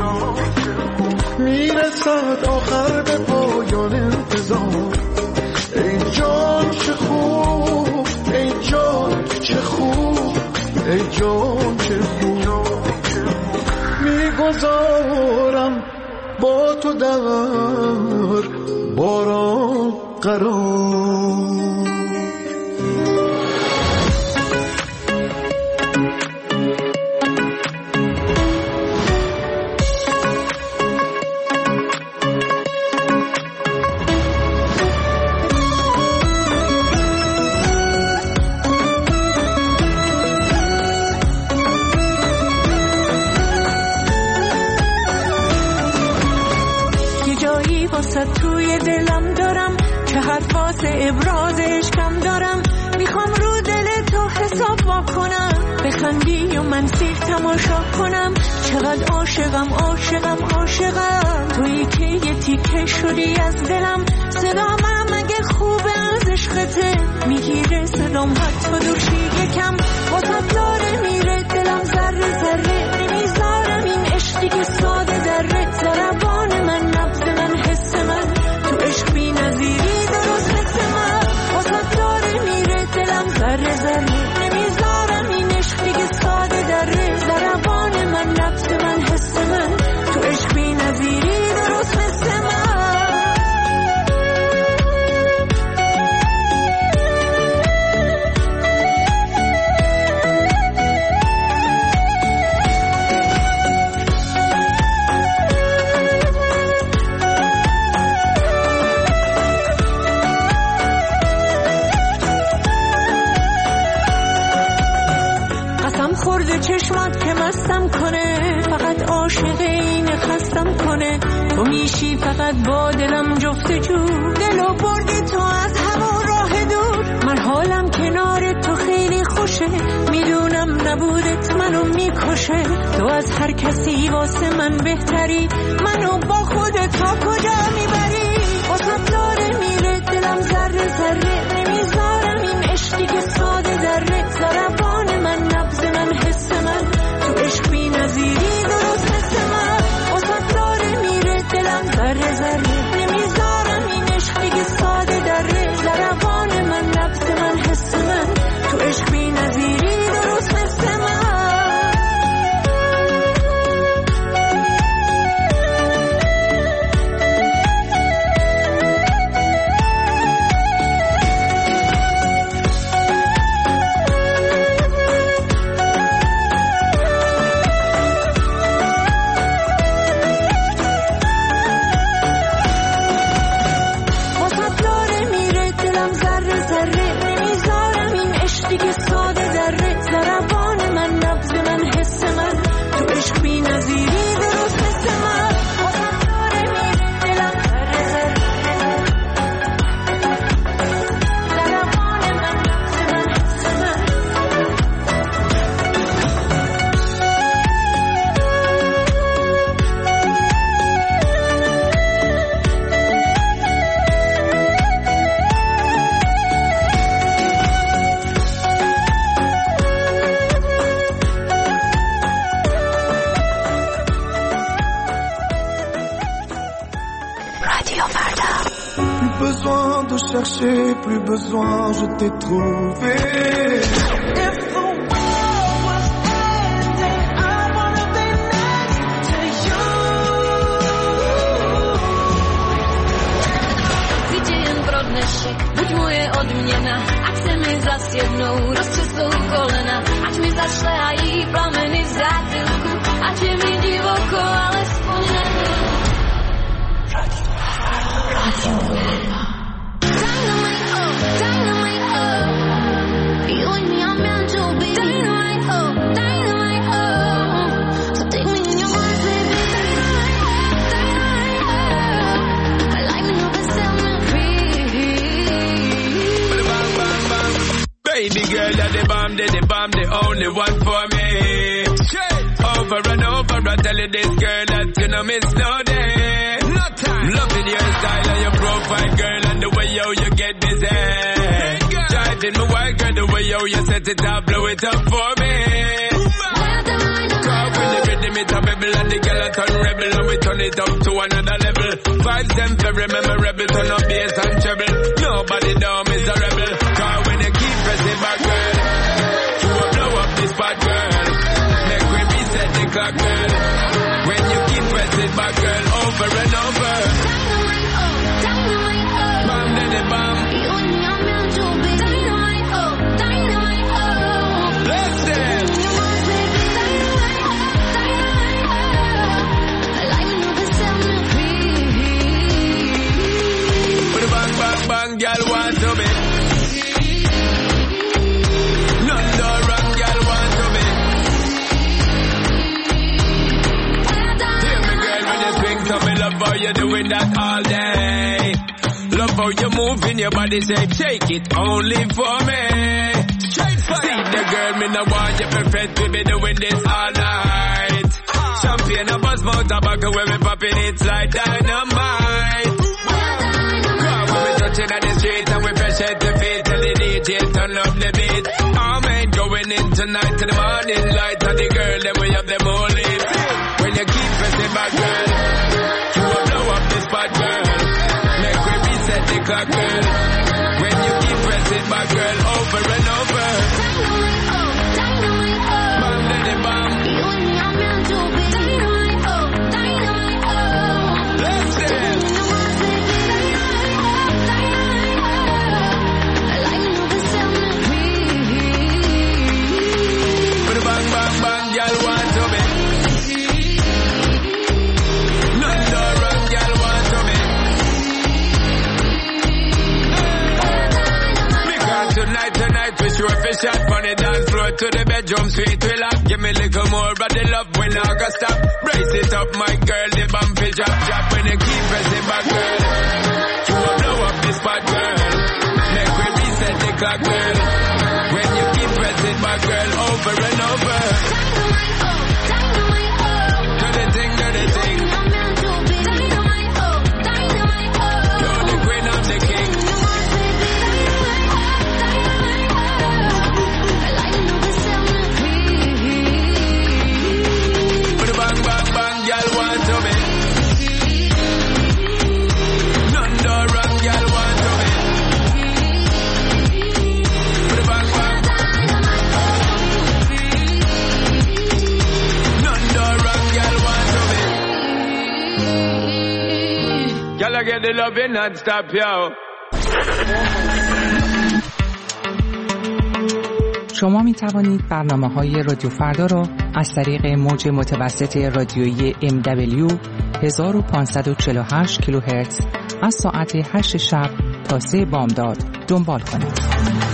میرسد آخر به پایان انتظار ای جان چه خوب ای جان چه خوب ای جان چه خوب میگذارم با تو در باران قرار. توی دلم دارم که حرف واسه ابراز عشقم دارم میخوام رو دل تو حساب وا کنم بخندی و من سیر تماشا کنم چقدر عاشقم عاشقم عاشقم تویی که یه تیکه شدی از دلم صدام اگه خوبه از عشقته میگیره صدام حتی دوشی یکم واسه داره میره دلم ذره ذره نمیذارم این عشقی که ساده ذره ضربان من نبض من حس من تو عشق بی نظیری درست مثل من واسه داره میره دلم ذره ذره نمیذارم این عشقی که ساده داره ضربان من نبض من حس من تو عشق بی نظیری درست مثل من. چشمات که مستم کنه فقط عاشق این خستم کنه تو میشی فقط با دلم جفت جو دلو بردی تو از همون راه دور من حالم کنار تو خیلی خوشه میدونم نبودت منو میکشه تو از هر کسی واسه من بهتری منو با خودت تا کجا میبری واسه داره میره دلم ذره ذره نمیذارم این عشقی که ساده ذره ضربان من نبض من حس من تو عشق بی نظیری درست مثل من واسه داره میره دلم ذره ذره نمیذارم این عشقی که ساده داره ضربان من نبض من حس من تو عشق بی نظیری درست مثل من. Plus besoin, je t'ai trouvé. If the world was ending, I wanna be next to you. Widziałem brodny szyk, buď moje odměna, ať se mi zas jednou rozčestou kolena, ať mi zašlehají plameny v zátylku, ať je mi divoko, alespoň na chvíli. only this girl that you know miss no day. No time. Loving your style and your profile, girl, and the way yo you get busy. Hey, driving my wild girl, the way yo you set it up, blow it up for me. Cause when the rhythm it a rebel and the girl a turn rebel and we turn it up to another level. Vibes them very memorable, turn up bass and treble. Nobody down is a rebel. Cause when you keep pressing back, girl, you will blow up this spot, girl. Make we reset the clock, girl. When you keep pressing back, girl, over and over. Bam, daddy, bam. Bless them. Bang, bang, bang, girl want to be. None do wrong, girl want to be. Hear me, girl, when you swing to me, love how you doing that all day. Love how you moving your body shape, shake it only for me. Straight fire. See the girl, me no want you perfect, we be doing this all night. Champagne, a buzz, mouth, tobacco, when we popping it's like dynamite. Touching on the street and we fresh at the feet. Tell the D J turn up the beat. All men going in tonight to the morning light. And the girl then we have them all lit. When you keep pressing back, girl, you will blow up the spot, girl. Make we reset the clock, girl. When you keep pressing back, girl, over and over. Bam, daddy, bam. Bless them. Sure fish shot on the dance floor to the bedroom sweet relax. Give me a little more of the love when I got stop. Brace it up my girl, the bump is drop drop. When you keep pressing back, girl, you will blow up this spot, girl. Make we reset the clock, girl. When you keep pressing back, girl, over and over. Do the thing, do the thing. You're the queen of the king. Get the loving and stop yo. شما می توانید برنامه‌های رادیو فردا را از طریق موج متوسط رادیویی ام دبلیو هزار و پانصد و چهل و هشت کیلوهرتز از ساعت هشت شب تا سه بامداد دنبال کنید.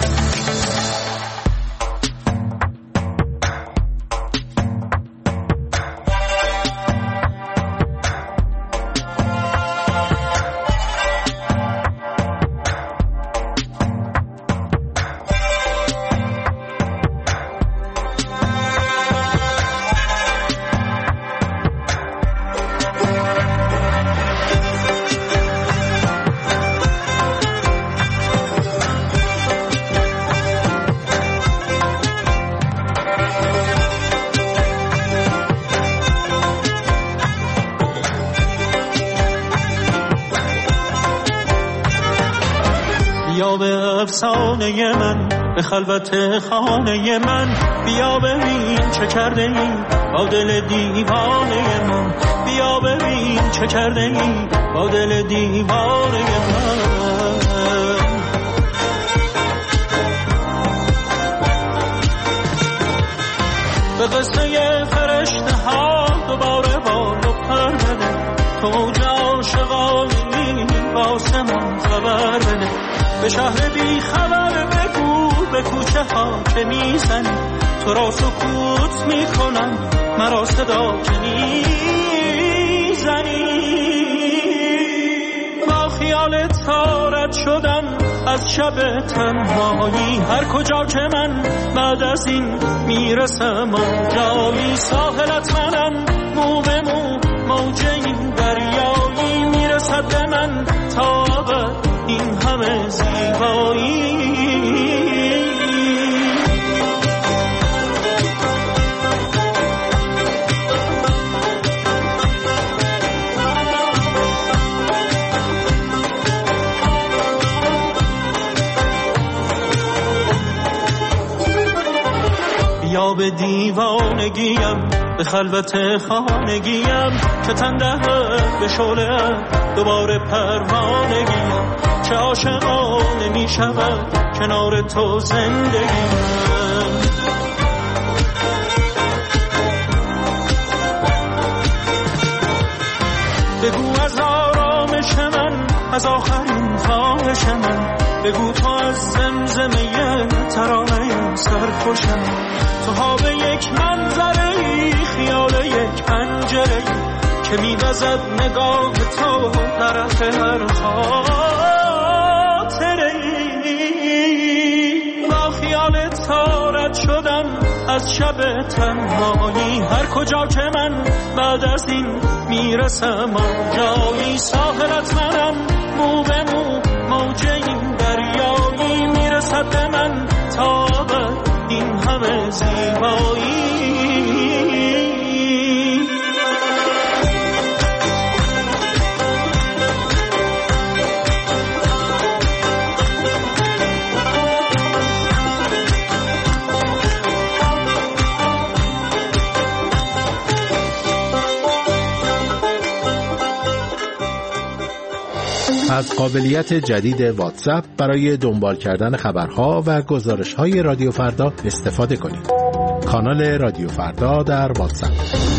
افسانه من به خلوت خانه من بیا ببین چه کرده ای با دل دیوانه من بیا ببین چه کرده ای با دل دیوانه من به قصه فرشته ها دوباره بال و پر بده تو عاشقانی واسه من خبر بده به شهر بی خبر بگو به کوچه ها که میزنی تو را سکوت میکنم مرا صدا که میزنی با خیال تارت شدم از شب تنهایی هر کجا که من بعد از این میرسم آنجایی ساحلت منم موم زیبایی. یا به دیوانگیم به خلوت خانگیم که تنده به شعله دوباره پروانگیم چه عاشقانه می شود کنار تو زندگیم. بگو از آرامش من از آخرین خواهش من، بگو تو از زمزمه ترانه سرخوشم، تو ها به یک منظره خیال یک پنجره که می‌وزد نگاه تو طرف هر خاطره. با خیال تو رد شدم از شب تنهایی، هر کجا که من بعد از این میرسم آنجایی، ساحلت منم مو به مو موج این دریایی، میرسد به من تا ابد این همه زیبایی. از قابلیت جدید واتساپ برای دنبال کردن خبرها و گزارش‌های رادیو فردا استفاده کنید. کانال رادیو فردا در واتساپ.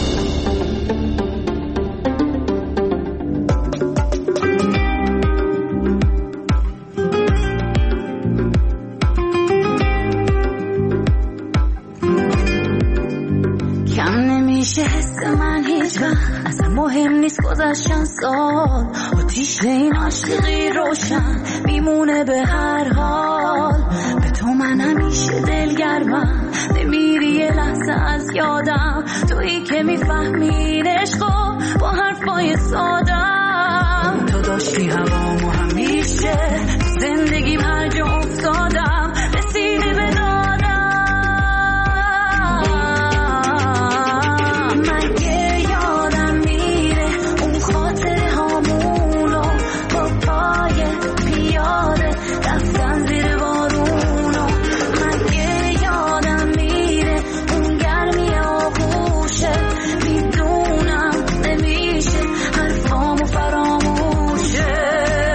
کم نمیشه حس من هیچ وقت، اصلا مهم نیست گذشتن سال، آتیش این عاشقی روشن میمونه به هر حال. به تو من همیشه دلگرمم، نمیری یه لحظه از یادم، تویی که میفهمی عشقو با حرفای سادم. تو داشتی هوامو همیشه زندگی هر جا افتادم، رسیدی به دادم. مگه یادم میره اون خاطره هامونو با پای پیاده رفتن زیر بارونو، مگه یادم میره اون گرمی آغوشه، میدونم نمیشه حرفامو فراموشه.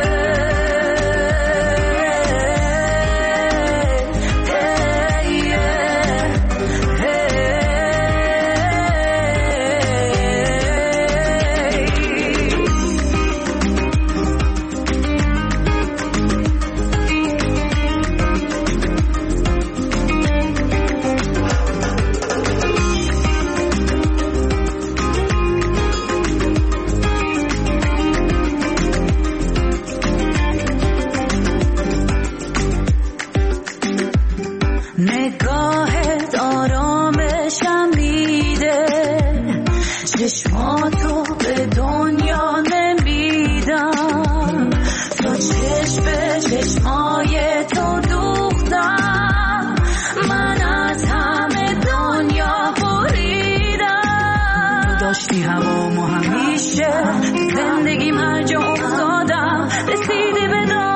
نگاهت آرامشم میده، چشماتو به دنیا نمیدم، تو چشم به چشمای تو دوختم، من از همه دنیا بریدم. داشتی هوامو همیشه زندگیم هر جا افتادم، رسیدی به دادم.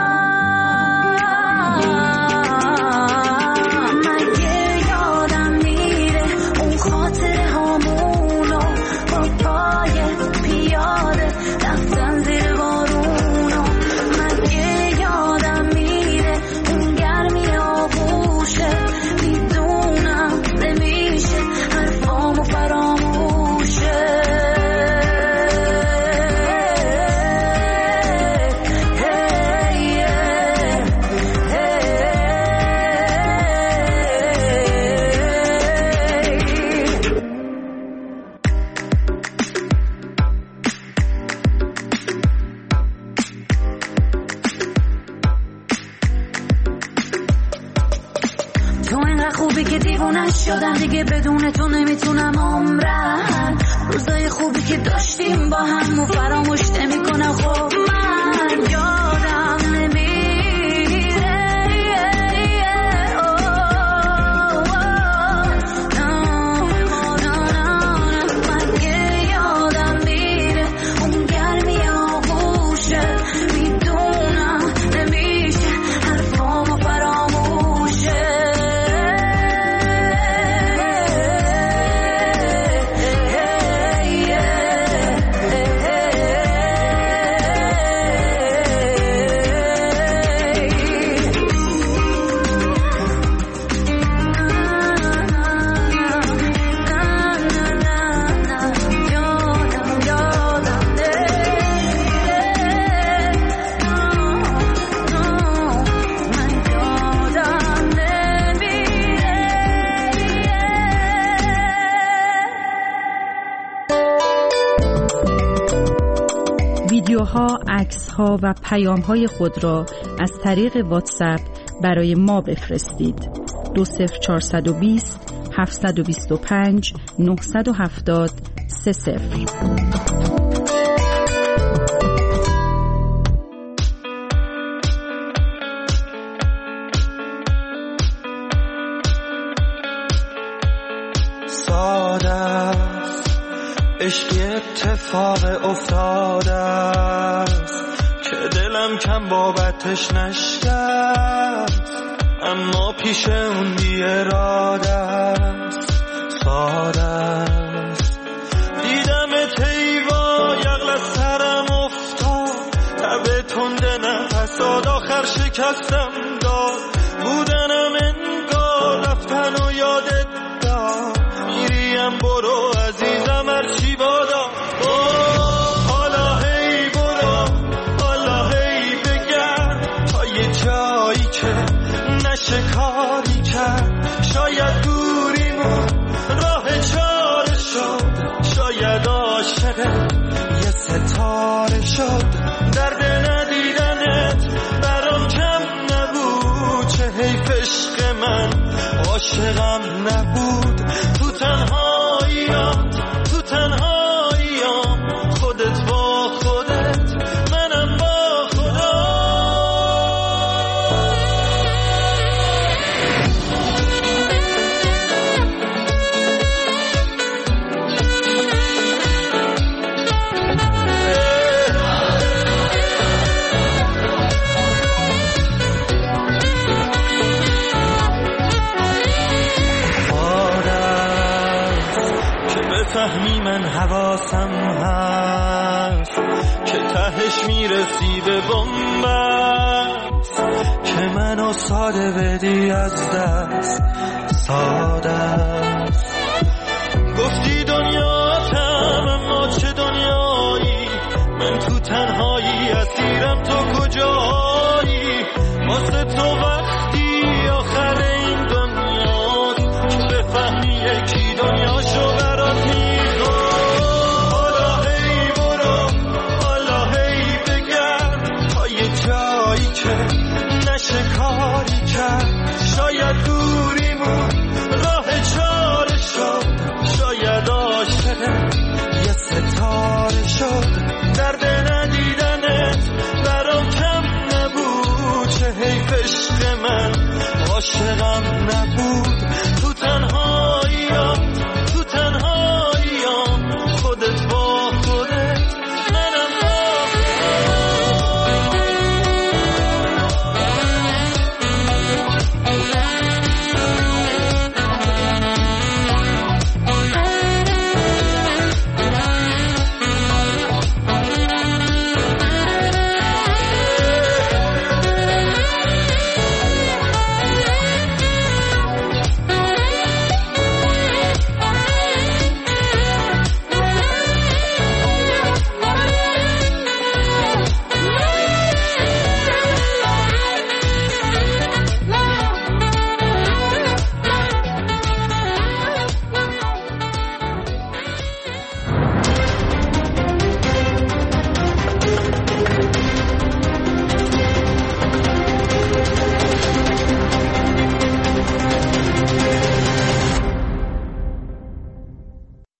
شدم دیگه بدون تو نمیتونم عمرم، روزای خوبی که داشتیم با هم و فراموش نمیکنم. خب من یادم نمیره ویدیوها، عکس‌ها و پیام‌های خود را از طریق واتساپ برای ما بفرستید. دو صفر چهارصد و بیست هفتصد و بیست و پنج نهصد و هفتاد سه صفر. عشق اتفاق افتاده است که دلم کم بابتش نشکست، اما پیش اون بی اراده است. ساده است دیدم تیوا یغل از سرم افتاد، تب تنده نفساد آخر شکستم داد. بودنم انگار رفتن و یادت داد، میریم برو عزیزم هرچی بادا. حالا هی برو، حالا هی بگرد تا یه جایی که نشه کاری کرد. شاید دوریمون راه چاره شد، شاید عاشقت یه ستاره شد. درد ندیدنت برام کم نبود، چه حیف عشق من عاشقم نبود. تو تنهاییام تو تنهاییام خودت با خودت منم با خدا. فهمی من حواسم هست که تهش میرسی به بنبست، که منو ساده بدی از دست. ساده است گفتی دنیاتم، اما چه دنیایی؟ من تو تنهایی اسیرم، تو کجایی؟ واسه تو وقتی آخر این دنیاست که بفهمی یکی دنیاشو برات میخواد. حالا هی برو، حالا هی بگرد تا یه جایی که نشه کاری کرد. شاید دوریمون راه چاره شد، شاید عاشقت یه ستاره شد. درد ندیدنت برام کم نبود، چه حیف عشق من عاشقم نبود.